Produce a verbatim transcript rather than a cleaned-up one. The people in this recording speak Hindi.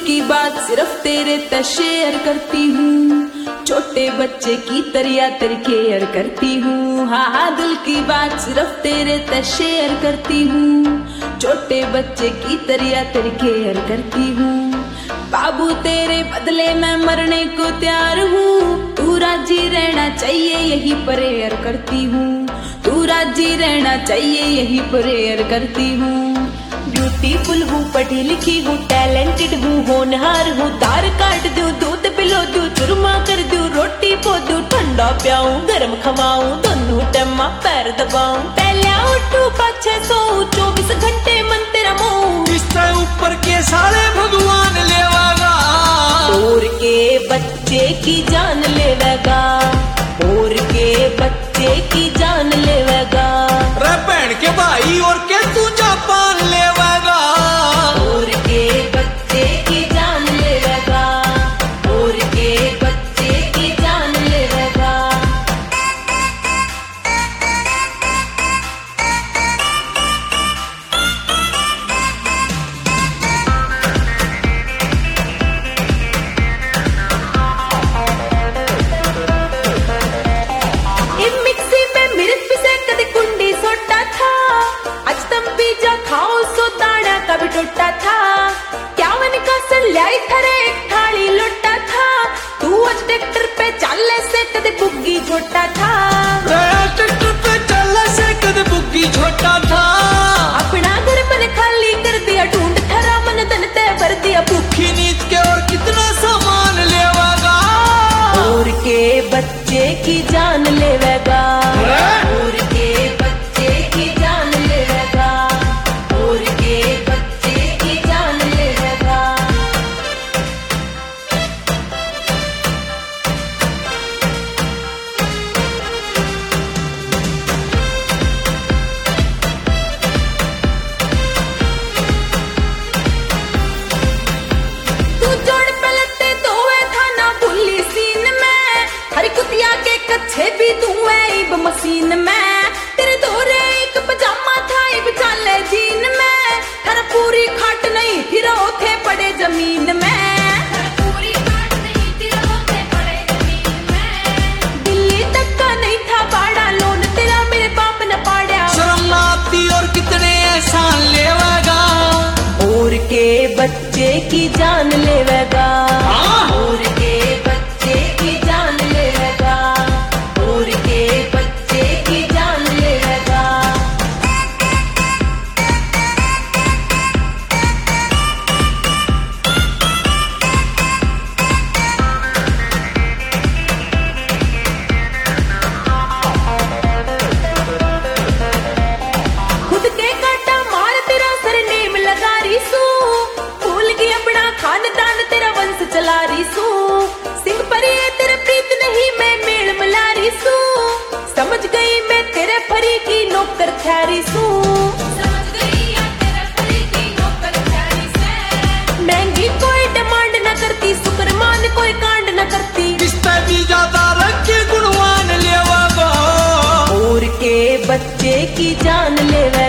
की बात सिर्फ तेरे ते शेयर करती हूँ, छोटे बच्चे की तरह तेरी केयर करती हूँ। हाँ हाँ दिल की बात सिर्फ तेरे ते शेयर करती हूँ, छोटे बच्चे की तरह तेरी केयर करती हूँ। बाबू तेरे बदले मैं मरने को तैयार हूँ, तू राजी रहना चाहिए यही प्रेयर करती हूँ, तू राजी रहना चाहिए यही प्रेयर करती हूँ। ब्यूटीफुल हूँ, पढ़ी लिखी हूँ, टैलेंटेड हूँ, होनहार हूँ, दार काट दूँ, दूध पिलो दूँ, चुरमा कर दूँ, रोटी पो दूँ, ठंडा प्याऊँ, गर्म खवाऊँ, दोनों टम्मा पैर दबाऊँ, पहले उठूँ पाछे सोऊँ, चौबीस घंटे मन तेरा मोह, इससे ऊपर के सारे भगवान लेवागा, और के बच्चे की जान लेवेगा, और के बच्चे की जान लेवेगा, रे बहन के भाई और के तू जापान लेवागा, और के बच्चे की जान लेवेगा, और के बच्चे की जान लेवेगा। इन मिक्सी में मिर्च पिसे कदे कुंडी सोटा था, आज तुम पिज्जा खाओ सो ताड़ा का भी टोटा था, क्यावन का सन लाई थरे एक थाली लोटा था, तू आज ट्रैक्टर पे चाले से कदे बुग्गी छोटा था, रे ट्रैक्टर पे चलने से कद बुग्गी छोटा था, अपना घर मन खाली कर दिया, ढूंढ थरा मन तन ते भर दिया, भूखी नीच के और कितना सामान लेवागा, और के बच्चे की जान लेवेगा, और के बच्चे की जान लेवेगा, और के बच्चे की जान लेवेगा। तू जोड़ पलटे दोवे थाना भूली सीन में, हरी कुतिया के कच्छे भी तू है इब मशीन में, तेरे दोरे एक पजामा था इब चाले जीन में, हर पूरी खाट नहीं फिर थे पड़े जमीन में, पूरी खाट नहीं फिर थे पड़े जमीन में, दिल्ली तक का नहीं था बाड़ा लोन तेरा मेरे बाप ने पाड़ा, शर्म ना आती और कितने एहसान लेवागा, और के बच्चे की जान लेवेगा, और के बच्चे की जान लेवेगा, और के बच्चे की जान लेवेगा। खुद के काटा मार तेरा सरनेम लगा रही सू, भूल गई अपना खानदान तेरा वंश चला रही सू, सिंह परी है तेरे प्रीत नहीं मैं मेल मिला रही सू, समझ गई मैं तेरे परी की नौकर ठहरी सू, समझ गई है तेरे परी की नौकर ठहरी से, महंगी कोई डिमांड न करती, शुक्रमान कोई कांड न करती, रिश्ते भी ज्यादा रखे गुणवान लेवागा, और के बच्चे की जान लेवे